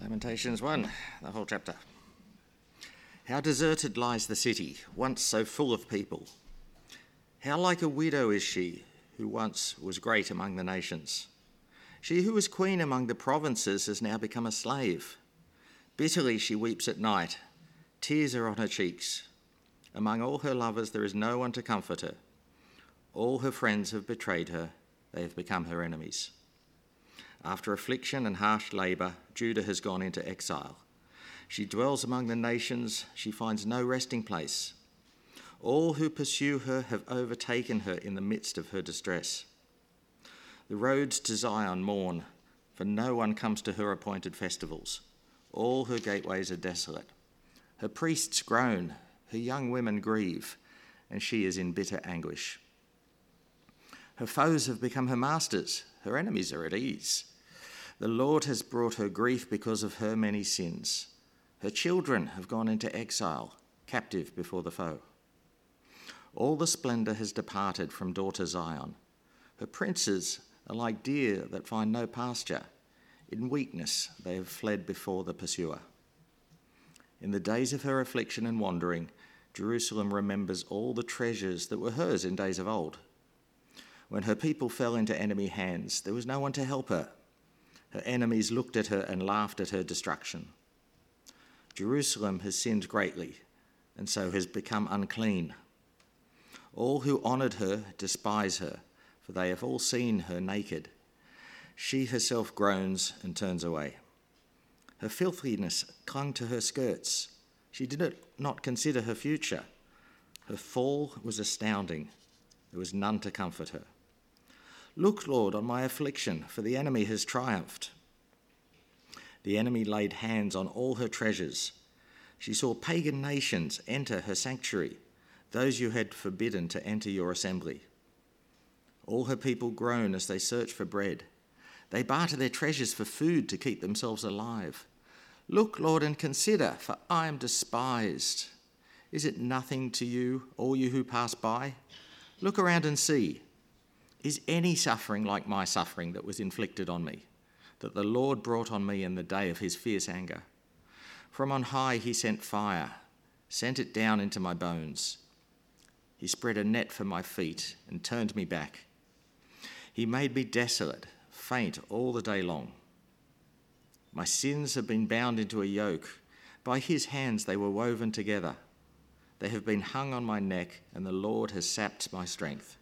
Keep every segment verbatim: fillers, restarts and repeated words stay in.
Lamentations one, the whole chapter. How deserted lies the city, once so full of people. How like a widow is she, who once was great among the nations. She who was queen among the provinces has now become a slave. Bitterly she weeps at night. Tears are on her cheeks. Among all her lovers there is no one to comfort her. All her friends have betrayed her. They have become her enemies. After affliction and harsh labour, Judah has gone into exile. She dwells among the nations. She finds no resting place. All who pursue her have overtaken her in the midst of her distress. The roads to Zion mourn, for no one comes to her appointed festivals. All her gateways are desolate. Her priests groan, her young women grieve, and she is in bitter anguish. Her foes have become her masters. Her enemies are at ease. The Lord has brought her grief because of her many sins. Her children have gone into exile, captive before the foe. All the splendour has departed from daughter Zion. Her princes are like deer that find no pasture. In weakness they have fled before the pursuer. In the days of her affliction and wandering, Jerusalem remembers all the treasures that were hers in days of old. When her people fell into enemy hands, there was no one to help her. Her enemies looked at her and laughed at her destruction. Jerusalem has sinned greatly, and so has become unclean. All who honoured her despise her, for they have all seen her naked. She herself groans and turns away. Her filthiness clung to her skirts. She did not consider her future. Her fall was astounding. There was none to comfort her. Look, Lord, on my affliction, for the enemy has triumphed. The enemy laid hands on all her treasures. She saw pagan nations enter her sanctuary, those you had forbidden to enter your assembly. All her people groan as they search for bread. They barter their treasures for food to keep themselves alive. Look, Lord, and consider, for I am despised. Is it nothing to you, all you who pass by? Look around and see. Is any suffering like my suffering that was inflicted on me, that the Lord brought on me in the day of his fierce anger? From on high he sent fire, sent it down into my bones. He spread a net for my feet and turned me back. He made me desolate, faint all the day long. My sins have been bound into a yoke. By his hands they were woven together. They have been hung on my neck, and the Lord has sapped my strength.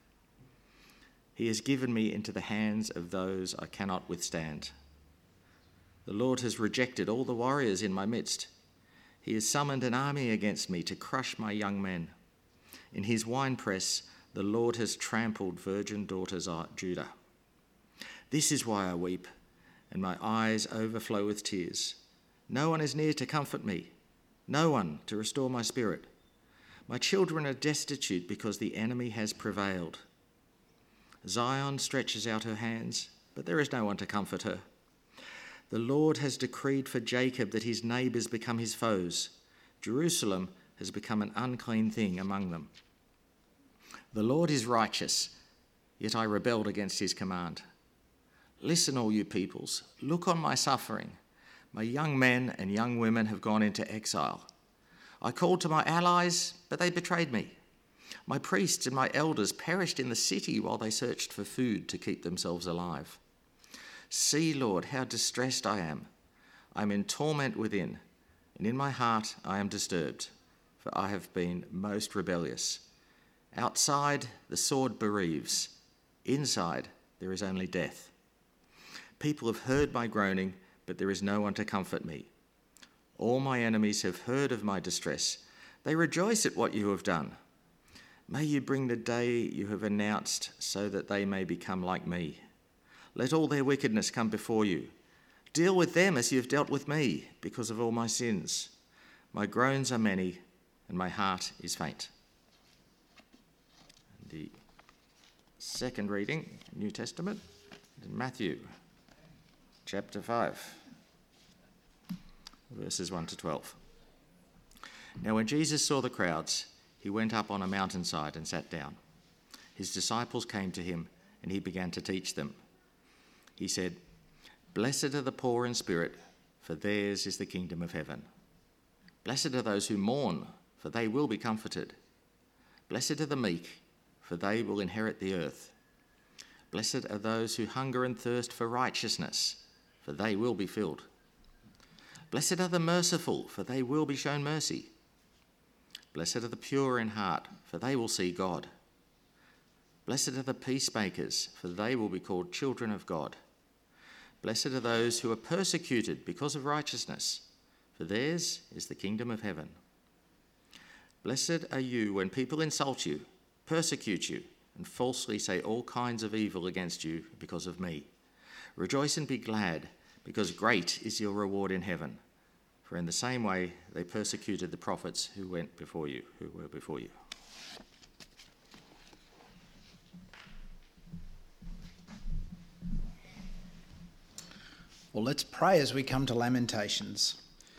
He has given me into the hands of those I cannot withstand. The Lord has rejected all the warriors in my midst. He has summoned an army against me to crush my young men. In his winepress, the Lord has trampled virgin daughters of Judah. This is why I weep, and my eyes overflow with tears. No one is near to comfort me, no one to restore my spirit. My children are destitute because the enemy has prevailed. Zion stretches out her hands, but there is no one to comfort her. The Lord has decreed for Jacob that his neighbours become his foes. Jerusalem has become an unclean thing among them. The Lord is righteous, yet I rebelled against his command. Listen, all you peoples, look on my suffering. My young men and young women have gone into exile. I called to my allies, but they betrayed me. My priests and my elders perished in the city while they searched for food to keep themselves alive. See, Lord, how distressed I am. I am in torment within, and in my heart I am disturbed, for I have been most rebellious. Outside, the sword bereaves. Inside, there is only death. People have heard my groaning, but there is no one to comfort me. All my enemies have heard of my distress. They rejoice at what you have done. May you bring the day you have announced so that they may become like me. Let all their wickedness come before you. Deal with them as you have dealt with me because of all my sins. My groans are many and my heart is faint. The second reading, New Testament, is Matthew chapter five, verses one to twelve. Now when Jesus saw the crowds, he went up on a mountainside and sat down. His disciples came to him, and he began to teach them. He said, "Blessed are the poor in spirit, for theirs is the kingdom of heaven. Blessed are those who mourn, for they will be comforted. Blessed are the meek, for they will inherit the earth. Blessed are those who hunger and thirst for righteousness, for they will be filled. Blessed are the merciful, for they will be shown mercy. Blessed are the pure in heart, for they will see God. Blessed are the peacemakers, for they will be called children of God. Blessed are those who are persecuted because of righteousness, for theirs is the kingdom of heaven. Blessed are you when people insult you, persecute you, and falsely say all kinds of evil against you because of me. Rejoice and be glad, because great is your reward in heaven. For in the same way they persecuted the prophets who went before you, who were before you. Well, let's pray as we come to Lamentations.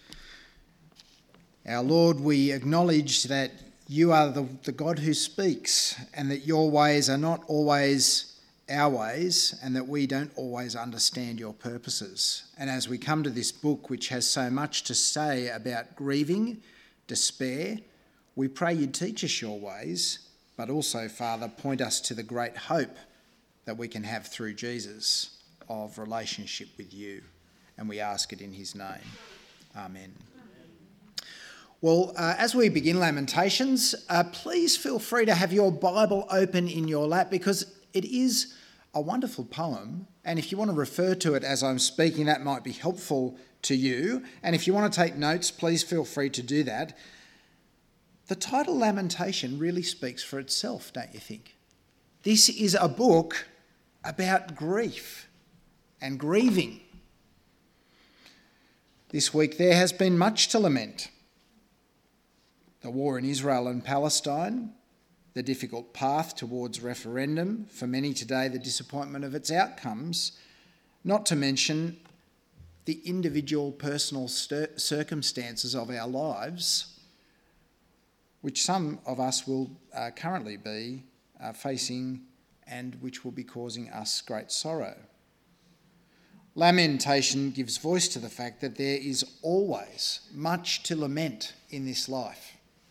Our Lord, we acknowledge that you are the, the God who speaks, and that your ways are not always our ways, and that we don't always understand your purposes. And as we come to this book, which has so much to say about grieving, despair, we pray you teach us your ways, but also, Father, point us to the great hope that we can have through Jesus of relationship with you. And we ask it in his name. Amen. Well, uh, as we begin Lamentations, uh, please feel free to have your Bible open in your lap, because it is a wonderful poem. And if you want to refer to it as I'm speaking, that might be helpful to you. And if you want to take notes, please feel free to do that. The title Lamentation really speaks for itself, don't you think? This is a book about grief and grieving. This week there has been much to lament. The war in Israel and Palestine, the difficult path towards referendum, for many today the disappointment of its outcomes, not to mention the individual personal stir- circumstances of our lives, which some of us will uh, currently be uh, facing and which will be causing us great sorrow. Lamentation gives voice to the fact that there is always much to lament in this life.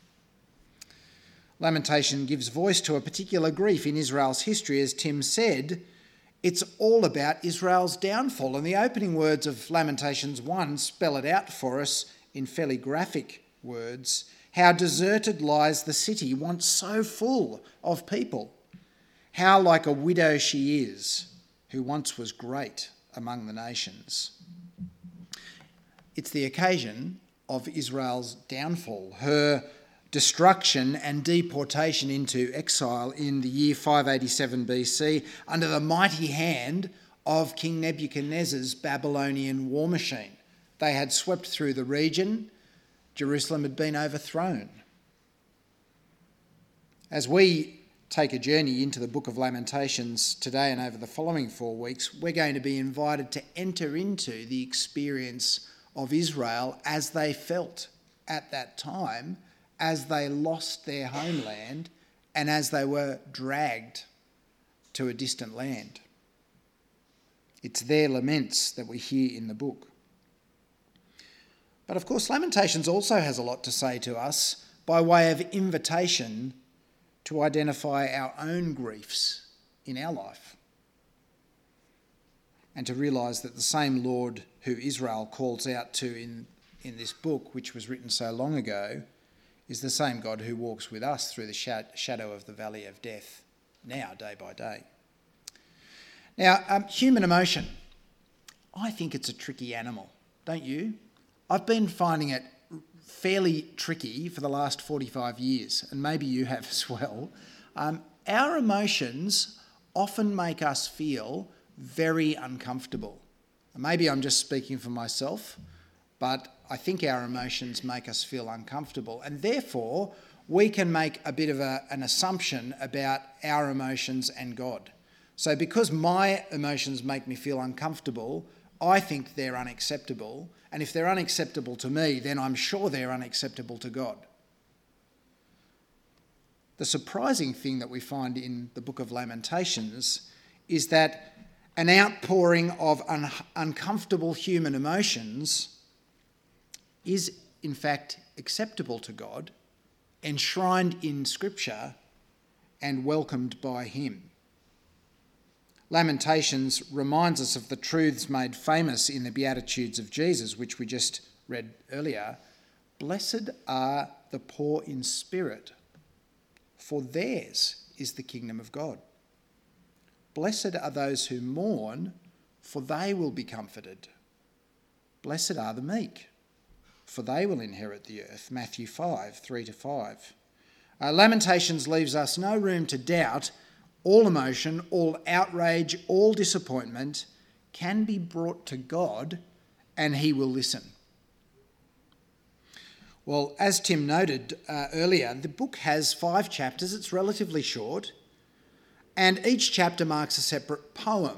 Lamentation gives voice to a particular grief in Israel's history. As Tim said, it's all about Israel's downfall. And the opening words of Lamentations one spell it out for us in fairly graphic words. How deserted lies the city, once so full of people. How like a widow she is, who once was great among the nations. It's the occasion of Israel's downfall, her destruction and deportation into exile in the year five eighty-seven B C under the mighty hand of King Nebuchadnezzar's Babylonian war machine. They had swept through the region. Jerusalem had been overthrown. As we take a journey into the book of Lamentations today and over the following four weeks, we're going to be invited to enter into the experience of Israel as they felt at that time, as they lost their homeland and as they were dragged to a distant land. It's their laments that we hear in the book. But of course, Lamentations also has a lot to say to us by way of invitation to identify our own griefs in our life, and to realise that the same Lord who Israel calls out to in, in this book, which was written so long ago, is the same God who walks with us through the shadow of the valley of death now, day by day. Now, um, human emotion. I think it's a tricky animal, don't you? I've been finding it fairly tricky for the last forty-five years, and maybe you have as well. Um, our emotions often make us feel very uncomfortable. Maybe I'm just speaking for myself, but I think our emotions make us feel uncomfortable, and therefore we can make a bit of a, an assumption about our emotions and God. So because my emotions make me feel uncomfortable, I think they're unacceptable, and if they're unacceptable to me, then I'm sure they're unacceptable to God. The surprising thing that we find in the book of Lamentations is that an outpouring of un- uncomfortable human emotions is in fact acceptable to God, enshrined in Scripture, and welcomed by him. Lamentations reminds us of the truths made famous in the Beatitudes of Jesus, which we just read earlier. Blessed are the poor in spirit, for theirs is the kingdom of God. Blessed are those who mourn, for they will be comforted. Blessed are the meek, for they will inherit the earth. Matthew five, three to five. Uh, Lamentations leaves us no room to doubt all emotion, all outrage, all disappointment can be brought to God, and he will listen. Well, as Tim noted uh, earlier, the book has five chapters. It's relatively short, and each chapter marks a separate poem.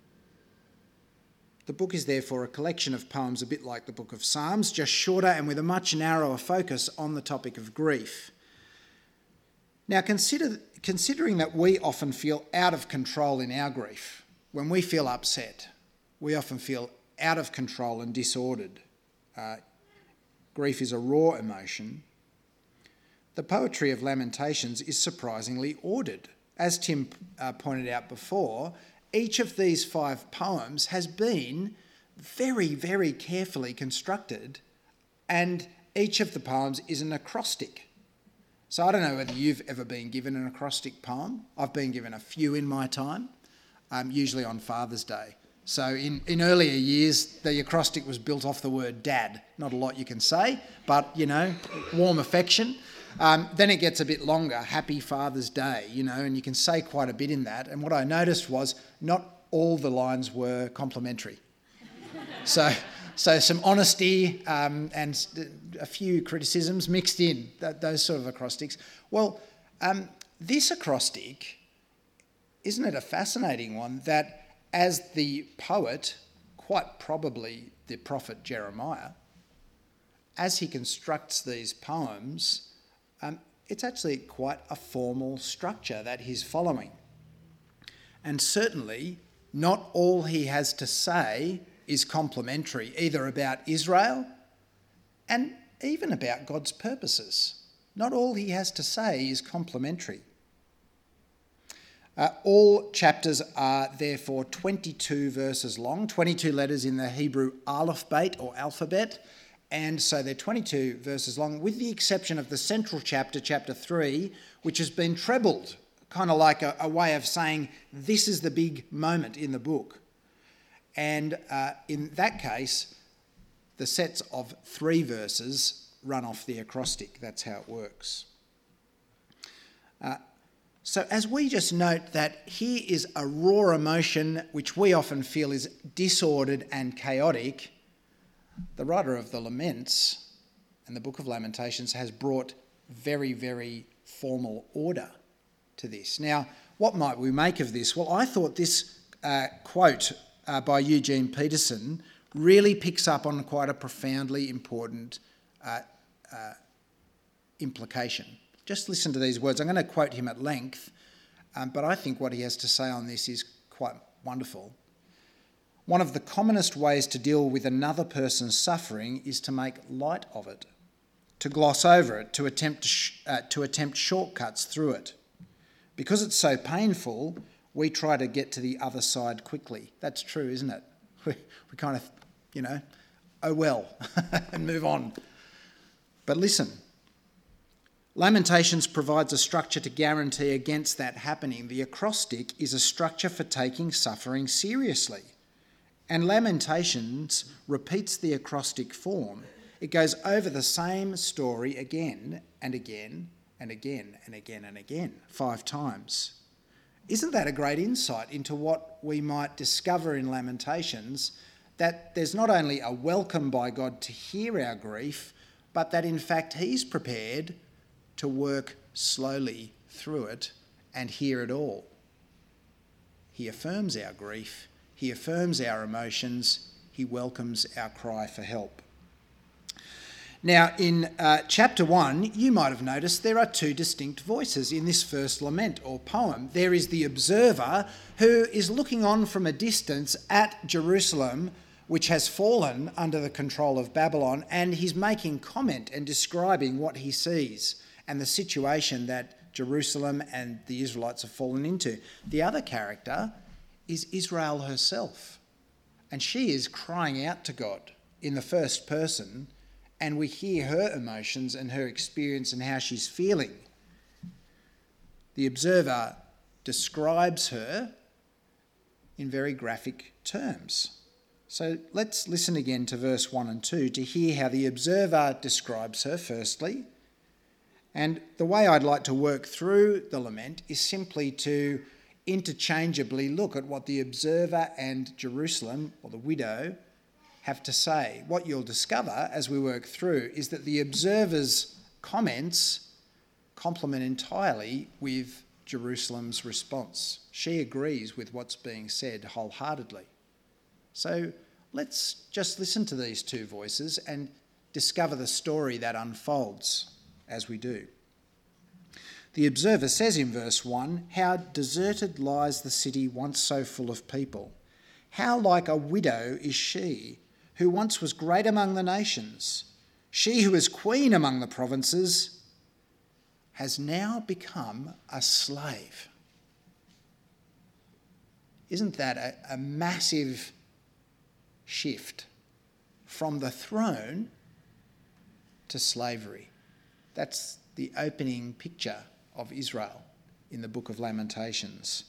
The book is therefore a collection of poems, a bit like the book of Psalms, just shorter and with a much narrower focus on the topic of grief. Now, consider, considering that we often feel out of control in our grief, when we feel upset, we often feel out of control and disordered. Uh, grief is a raw emotion. The poetry of Lamentations is surprisingly ordered. As Tim uh, pointed out before, each of these five poems has been very, very carefully constructed, and each of the poems is an acrostic. So I don't know whether you've ever been given an acrostic poem. I've been given a few in my time, um, usually on Father's Day. So in, in earlier years, the acrostic was built off the word dad. Not a lot you can say, but, you know, warm affection. Um, then it gets a bit longer, Happy Father's Day, you know, and you can say quite a bit in that. And what I noticed was not all the lines were complimentary. so so some honesty um, and a few criticisms mixed in, th- those sort of acrostics. Well, um, this acrostic, isn't it a fascinating one that as the poet, quite probably the prophet Jeremiah, as he constructs these poems, um, it's actually quite a formal structure that he's following. And certainly not all he has to say is complimentary, either about Israel and even about God's purposes. Not all he has to say is complimentary. Uh, all chapters are therefore twenty-two verses long, twenty-two letters in the Hebrew alphabet or alphabet, and so they're twenty-two verses long, with the exception of the central chapter, chapter three, which has been trebled, kind of like a, a way of saying this is the big moment in the book. And uh, in that case, the sets of three verses run off the acrostic. That's how it works. Uh, So as we just note that here is a raw emotion which we often feel is disordered and chaotic, the writer of the Laments and the Book of Lamentations has brought very, very formal order to this. Now, what might we make of this? Well, I thought this uh, quote uh, by Eugene Peterson really picks up on quite a profoundly important uh, uh, implication. Just listen to these words. I'm going to quote him at length, um, but I think what he has to say on this is quite wonderful. One of the commonest ways to deal with another person's suffering is to make light of it, to gloss over it, to attempt to, sh- uh, to attempt shortcuts through it. Because it's so painful, we try to get to the other side quickly. That's true, isn't it? We, we kind of, you know, oh well, and move on. But listen. Lamentations provides a structure to guarantee against that happening. The acrostic is a structure for taking suffering seriously. And Lamentations repeats the acrostic form. It goes over the same story again and again and again and again and again, five times. Isn't that a great insight into what we might discover in Lamentations, that there's not only a welcome by God to hear our grief, but that in fact he's prepared to work slowly through it and hear it all. He affirms our grief, he affirms our emotions, he welcomes our cry for help. Now, in uh, chapter one, you might have noticed there are two distinct voices in this first lament or poem. There is the observer who is looking on from a distance at Jerusalem which has fallen under the control of Babylon, and he's making comment and describing what he sees and the situation that Jerusalem and the Israelites have fallen into. The other character is Israel herself, and she is crying out to God in the first person, and we hear her emotions and her experience and how she's feeling. The observer describes her in very graphic terms. So let's listen again to verse one and two to hear how the observer describes her firstly. And the way I'd like to work through the lament is simply to interchangeably look at what the observer and Jerusalem, or the widow, have to say. What you'll discover as we work through is that the observer's comments complement entirely with Jerusalem's response. She agrees with what's being said wholeheartedly. So let's just listen to these two voices and discover the story that unfolds as we do. The observer says in verse one, "How deserted lies the city once so full of people. How like a widow is she, who once was great among the nations. She who was queen among the provinces has now become a slave." Isn't that a, a massive shift from the throne to slavery? That's the opening picture of Israel in the book of Lamentations.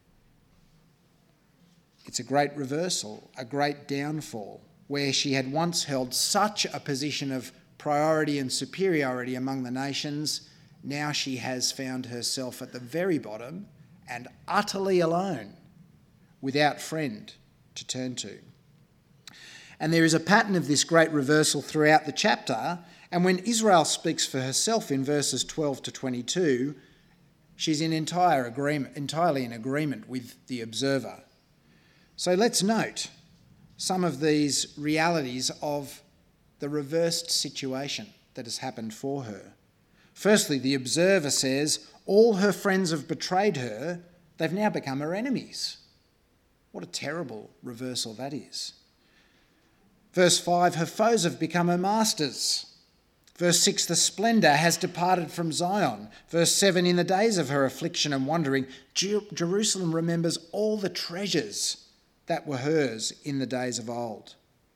It's a great reversal, a great downfall, where she had once held such a position of priority and superiority among the nations. Now she has found herself at the very bottom and utterly alone, without friend to turn to. And there is a pattern of this great reversal throughout the chapter. And when Israel speaks for herself in verses twelve to twenty-two, she's in entire agreement, entirely in agreement with the observer. So let's note some of these realities of the reversed situation that has happened for her. Firstly, the observer says, all her friends have betrayed her, they've now become her enemies. What a terrible reversal that is. Verse five, her foes have become her masters. Verse six, the splendour has departed from Zion. Verse seven, in the days of her affliction and wandering, Jerusalem remembers all the treasures that were hers in the days of old.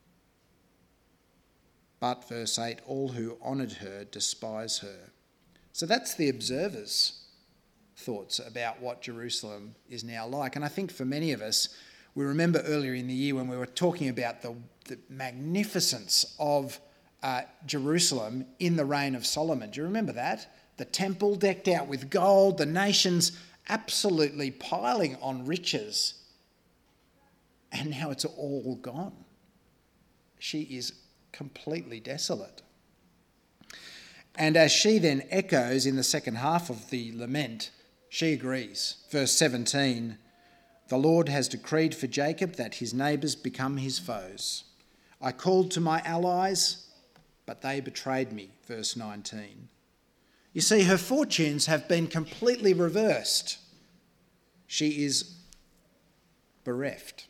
But, verse eight, all who honoured her despise her. So that's the observer's thoughts about what Jerusalem is now like. And I think for many of us, we remember earlier in the year when we were talking about the, the magnificence of uh, Jerusalem in the reign of Solomon. Do you remember that? The temple decked out with gold, the nations absolutely piling on riches. And now it's all gone. She is completely desolate. And as she then echoes in the second half of the lament, she agrees. Verse seventeen, the Lord has decreed for Jacob that his neighbours become his foes. I called to my allies, but they betrayed me. Verse nineteen. You see, her fortunes have been completely reversed. She is bereft.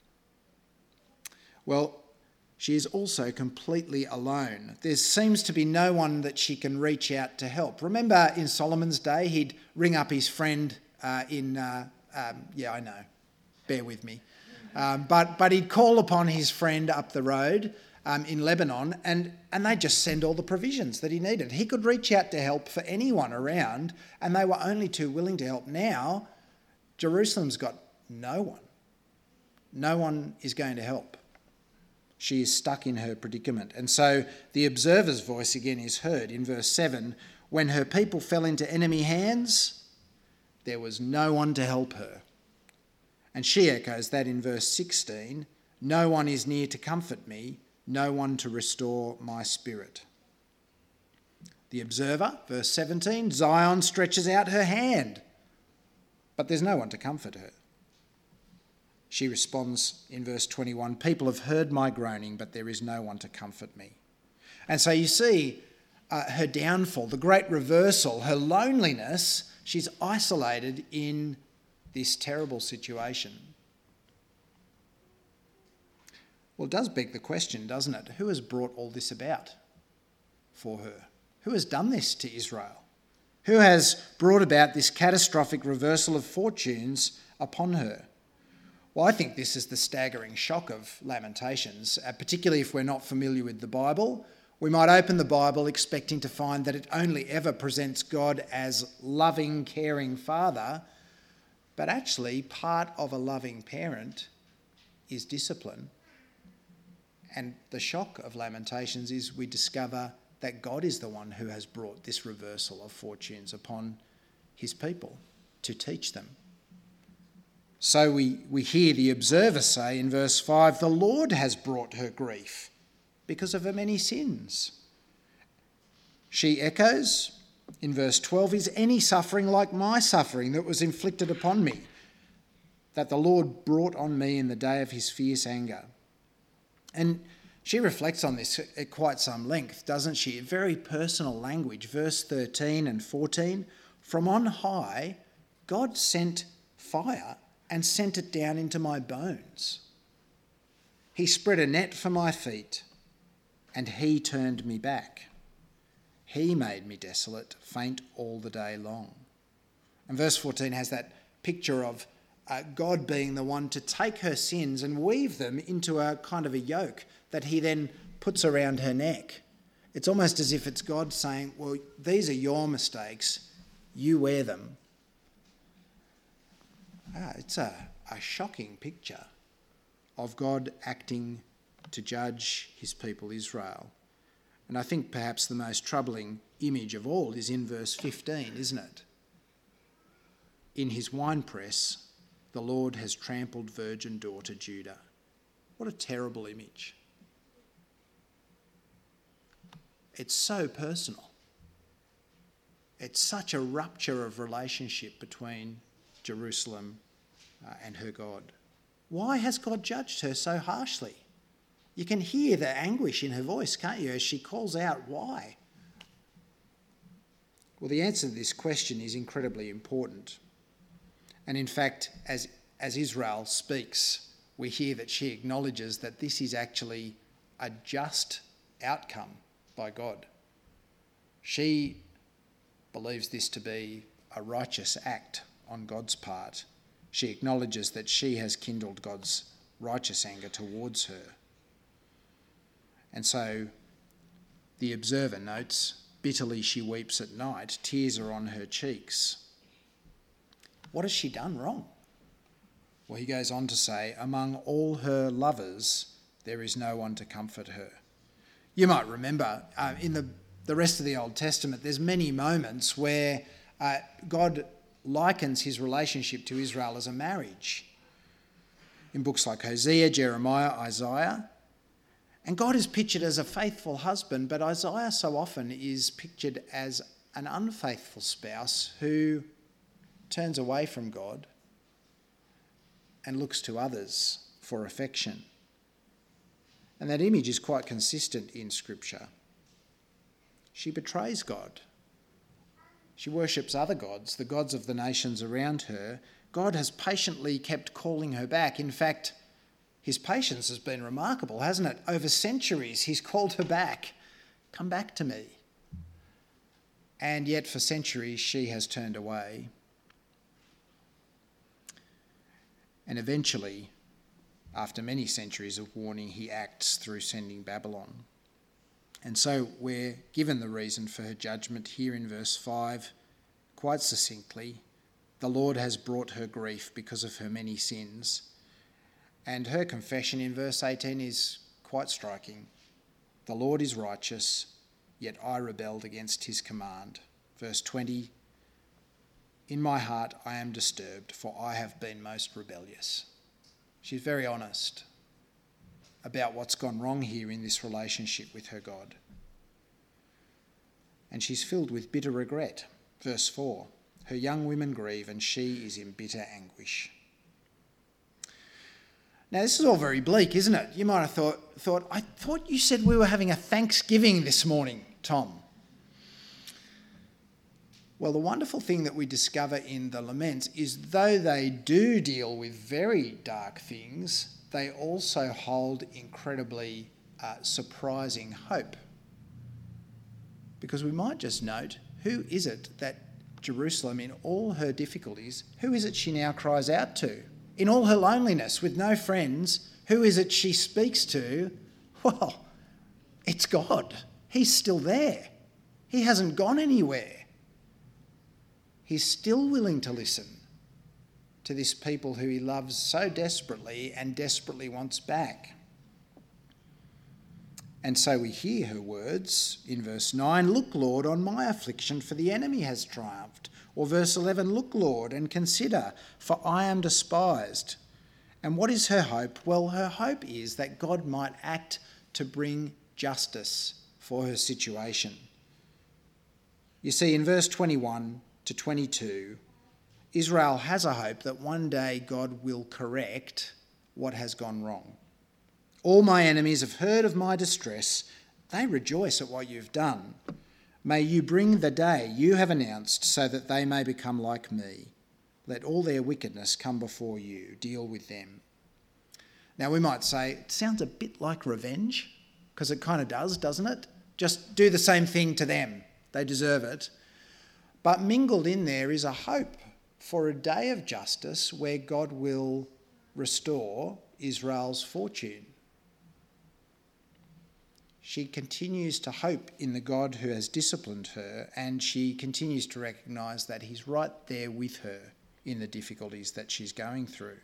Well, she is also completely alone. There seems to be no one that she can reach out to help. Remember in Solomon's day, he'd ring up his friend uh, in, uh, um, yeah, I know, bear with me. Um, but but he'd call upon his friend up the road um, in Lebanon and, and they'd just send all the provisions that he needed. He could reach out to help for anyone around and they were only too willing to help. Now, Jerusalem's got no one. No one is going to help. She is stuck in her predicament. And so the observer's voice again is heard in verse seven. When her people fell into enemy hands, there was no one to help her. And she echoes that in verse sixteen. No one is near to comfort me, no one to restore my spirit. The observer, verse seventeen, Zion stretches out her hand, but there's no one to comfort her. She responds in verse twenty-one, people have heard my groaning, but there is no one to comfort me. And so you see uh, her downfall, the great reversal, her loneliness. She's isolated in this terrible situation. Well, it does beg the question, doesn't it? Who has brought all this about for her? Who has done this to Israel? Who has brought about this catastrophic reversal of fortunes upon her? Well, I think this is the staggering shock of Lamentations, uh, particularly if we're not familiar with the Bible. We might open the Bible expecting to find that it only ever presents God as loving, caring Father, but actually part of a loving parent is discipline. And the shock of Lamentations is we discover that God is the one who has brought this reversal of fortunes upon his people to teach them. So we, we hear the observer say in verse five, the Lord has brought her grief because of her many sins. She echoes in verse twelve, is any suffering like my suffering that was inflicted upon me, that the Lord brought on me in the day of his fierce anger? And she reflects on this at quite some length, doesn't she? Very personal language. Verse thirteen and fourteen, from on high, God sent fire and sent it down into my bones. He spread a net for my feet, and he turned me back. He made me desolate, faint all the day long. And verse fourteen has that picture of uh, God being the one to take her sins and weave them into a kind of a yoke that he then puts around her neck. It's almost as if it's God saying, well, these are your mistakes, you wear them. Ah, it's a, a shocking picture of God acting to judge his people Israel. And I think perhaps the most troubling image of all is in verse fifteen, isn't it? In his winepress, the Lord has trampled virgin daughter Judah. What a terrible image. It's so personal. It's such a rupture of relationship between Jerusalem uh, and her God. Why has God judged her so harshly? You can hear the anguish in her voice, can't you, as she calls out, why? Well, the answer to this question is incredibly important. And in fact, as, as Israel speaks, we hear that she acknowledges that this is actually a just outcome by God. She believes this to be a righteous act on God's part. She acknowledges that she has kindled God's righteous anger towards her. And so the observer notes, bitterly she weeps at night, tears are on her cheeks. What has she done wrong? Well, he goes on to say, among all her lovers, there is no one to comfort her. You might remember uh, in the, the rest of the Old Testament, there's many moments where uh, God likens his relationship to Israel as a marriage. In books like Hosea, Jeremiah, Isaiah. And God is pictured as a faithful husband, but Isaiah so often is pictured as an unfaithful spouse who turns away from God and looks to others for affection. And that image is quite consistent in Scripture. She betrays God. She worships other gods, the gods of the nations around her. God has patiently kept calling her back. In fact, his patience has been remarkable, hasn't it? Over centuries, he's called her back. Come back to me. And yet for centuries, she has turned away. And eventually, after many centuries of warning, he acts through sending Babylon. And so we're given the reason for her judgment here in verse five, quite succinctly. The Lord has brought her grief because of her many sins. And her confession in verse eighteen is quite striking. The Lord is righteous, yet I rebelled against his command. Verse twenty, in my heart I am disturbed, for I have been most rebellious. She's very honest about what's gone wrong here in this relationship with her God. And she's filled with bitter regret. Verse four, her young women grieve and she is in bitter anguish. Now, this is all very bleak, isn't it? You might have thought, thought, I thought you said we were having a Thanksgiving this morning, Tom. Well, the wonderful thing that we discover in the laments is though they do deal with very dark things, they also hold incredibly uh, surprising hope. Because we might just note, who is it that Jerusalem, in all her difficulties, who is it she now cries out to? In all her loneliness, with no friends, who is it she speaks to? Well, it's God. He's still there. He hasn't gone anywhere. He's still willing to listen to this people who he loves so desperately and desperately wants back. And so we hear her words in verse nine, "Look, Lord, on my affliction, for the enemy has triumphed." Or verse eleven, "Look, Lord, and consider, for I am despised." And what is her hope? Well, her hope is that God might act to bring justice for her situation. You see, in verse twenty-one to twenty-two, Israel has a hope that one day God will correct what has gone wrong. "All my enemies have heard of my distress. They rejoice at what you've done. May you bring the day you have announced so that they may become like me. Let all their wickedness come before you. Deal with them." Now we might say, it sounds a bit like revenge, because it kind of does, doesn't it? Just do the same thing to them. They deserve it. But mingled in there is a hope for a day of justice where God will restore Israel's fortune. She continues to hope in the God who has disciplined her, and she continues to recognise that he's right there with her in the difficulties that she's going through.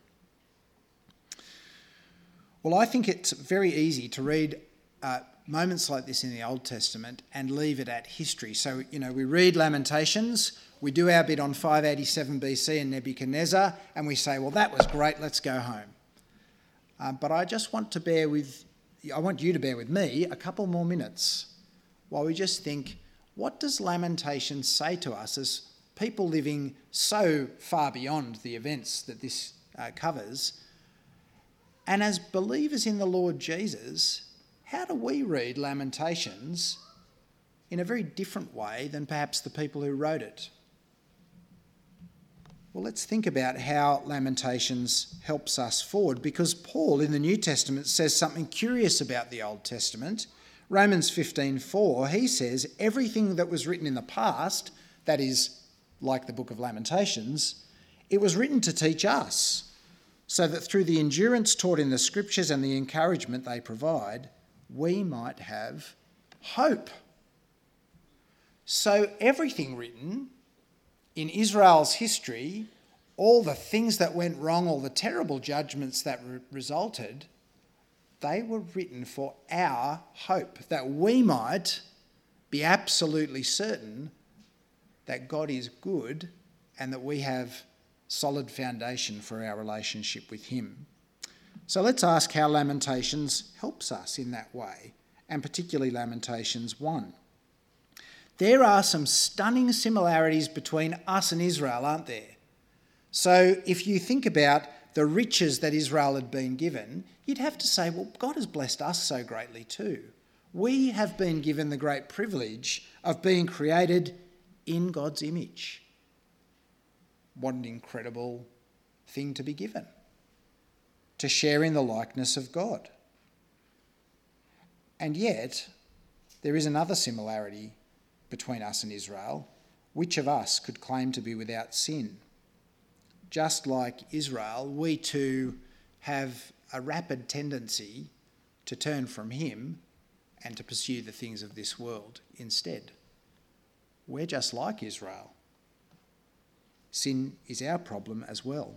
Well, I think it's very easy to read uh, moments like this in the Old Testament and leave it at history. So, you know, we read Lamentations, we do our bit on five eighty-seven B C and Nebuchadnezzar, and we say, well, that was great, let's go home. Uh, but I just want to bear with, I want you to bear with me a couple more minutes while we just think, what does Lamentations say to us as people living so far beyond the events that this uh, covers? And as believers in the Lord Jesus, how do we read Lamentations in a very different way than perhaps the people who wrote it? Well, let's think about how Lamentations helps us forward, because Paul in the New Testament says something curious about the Old Testament. Romans fifteen four, he says, everything that was written in the past, that is, like the book of Lamentations, it was written to teach us, so that through the endurance taught in the Scriptures and the encouragement they provide, we might have hope. So everything written in Israel's history, all the things that went wrong, all the terrible judgments that re- resulted, they were written for our hope, that we might be absolutely certain that God is good and that we have solid foundation for our relationship with him. So let's ask how Lamentations helps us in that way, and particularly Lamentations one. There are some stunning similarities between us and Israel, aren't there? So if you think about the riches that Israel had been given, you'd have to say, well, God has blessed us so greatly too. We have been given the great privilege of being created in God's image. What an incredible thing to be given, to share in the likeness of God. And yet, there is another similarity between us and Israel. Which of us could claim to be without sin? Just like Israel, we too have a rapid tendency to turn from him and to pursue the things of this world instead. We're just like Israel. Sin is our problem as well.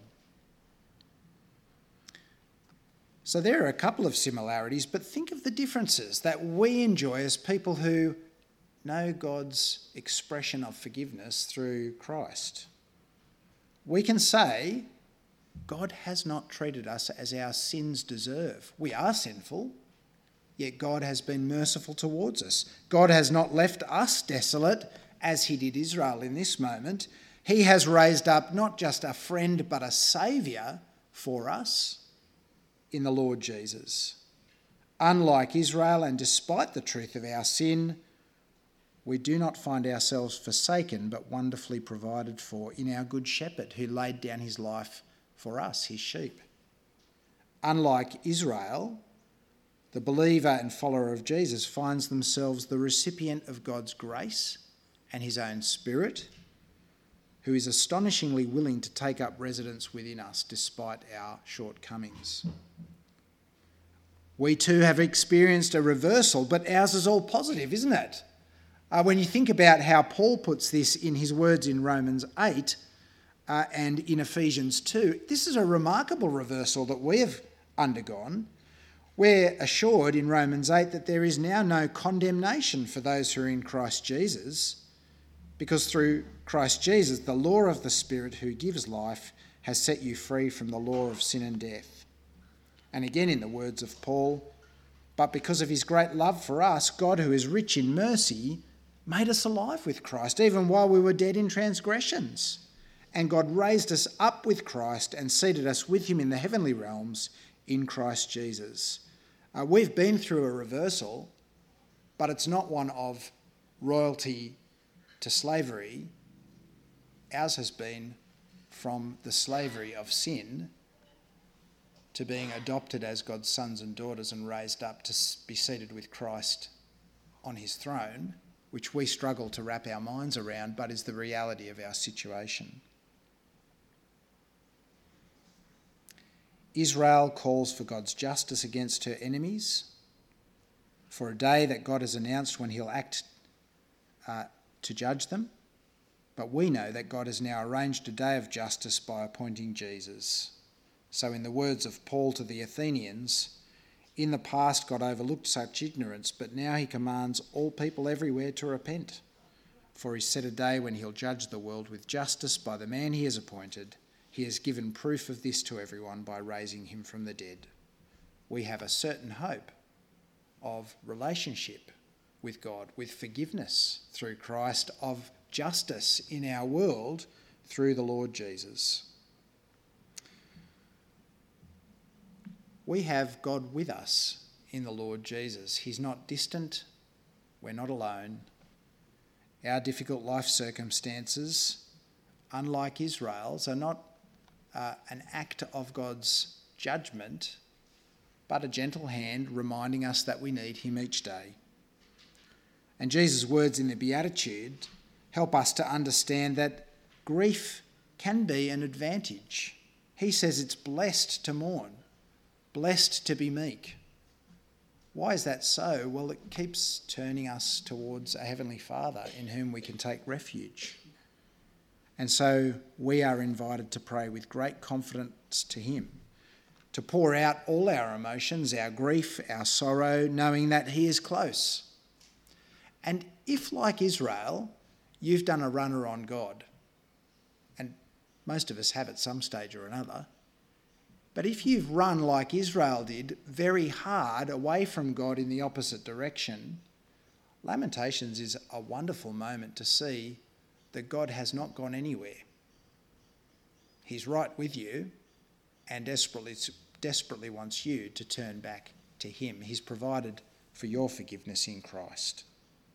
So there are a couple of similarities, but think of the differences that we enjoy as people who know God's expression of forgiveness through Christ. We can say, God has not treated us as our sins deserve. We are sinful, yet God has been merciful towards us. God has not left us desolate as he did Israel in this moment. He has raised up not just a friend, but a saviour for us in the Lord Jesus. Unlike Israel, and despite the truth of our sin, we do not find ourselves forsaken, but wonderfully provided for in our good shepherd who laid down his life for us, his sheep. unlike Israel, the believer and follower of Jesus finds themselves the recipient of God's grace and his own Spirit, who is astonishingly willing to take up residence within us despite our shortcomings. We too have experienced a reversal, but ours is all positive, isn't it? Uh, when you think about how Paul puts this in his words in Romans eight uh, and in Ephesians two, this is a remarkable reversal that we have undergone. We're assured in Romans eight that there is now no condemnation for those who are in Christ Jesus, because through Christ Jesus, the law of the Spirit who gives life has set you free from the law of sin and death. And again in the words of Paul, but because of his great love for us, God, who is rich in mercy, made us alive with Christ, even while we were dead in transgressions. And God raised us up with Christ and seated us with him in the heavenly realms in Christ Jesus. Uh, we've been through a reversal, but it's not one of royalty to slavery. Ours has been from the slavery of sin to being adopted as God's sons and daughters and raised up to be seated with Christ on his throne, which we struggle to wrap our minds around, but is the reality of our situation. Israel calls for God's justice against her enemies, for a day that God has announced when he'll act uh, to judge them. But we know that God has now arranged a day of justice by appointing Jesus. So in the words of Paul to the Athenians, in the past God overlooked such ignorance, but now he commands all people everywhere to repent. For he set a day when he'll judge the world with justice by the man he has appointed. He has given proof of this to everyone by raising him from the dead. We have a certain hope of relationship with God, with forgiveness through Christ, of justice in our world through the Lord Jesus. We have God with us in the Lord Jesus. He's not distant. We're not alone. Our difficult life circumstances, unlike Israel's, are not uh, an act of God's judgment, but a gentle hand reminding us that we need him each day. And Jesus' words in the Beatitude help us to understand that grief can be an advantage. He says it's blessed to mourn, blessed to be meek. Why is that so? Well, it keeps turning us towards a Heavenly Father in whom we can take refuge. And so we are invited to pray with great confidence to him, to pour out all our emotions, our grief, our sorrow, knowing that he is close. And if, like Israel, you've done a runner on God, and most of us have at some stage or another, but if you've run like Israel did, very hard away from God in the opposite direction, Lamentations is a wonderful moment to see that God has not gone anywhere. He's right with you and desperately, desperately wants you to turn back to him. He's provided for your forgiveness in Christ.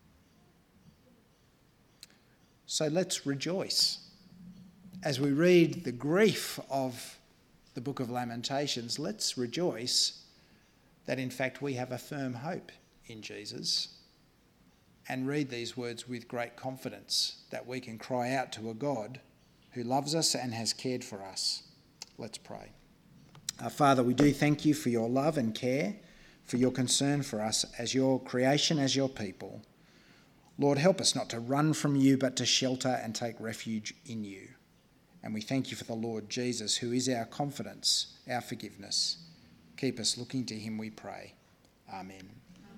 So let's rejoice as we read the grief of the book of Lamentations. Let's rejoice that in fact we have a firm hope in Jesus, and read these words with great confidence that we can cry out to a God who loves us and has cared for us. Let's pray. Our Father, we do thank you for your love and care, for your concern for us as your creation, as your people. Lord, help us not to run from you, but to shelter and take refuge in you. And we thank you for the Lord Jesus, who is our confidence, our forgiveness. Keep us looking to him, we pray. Amen.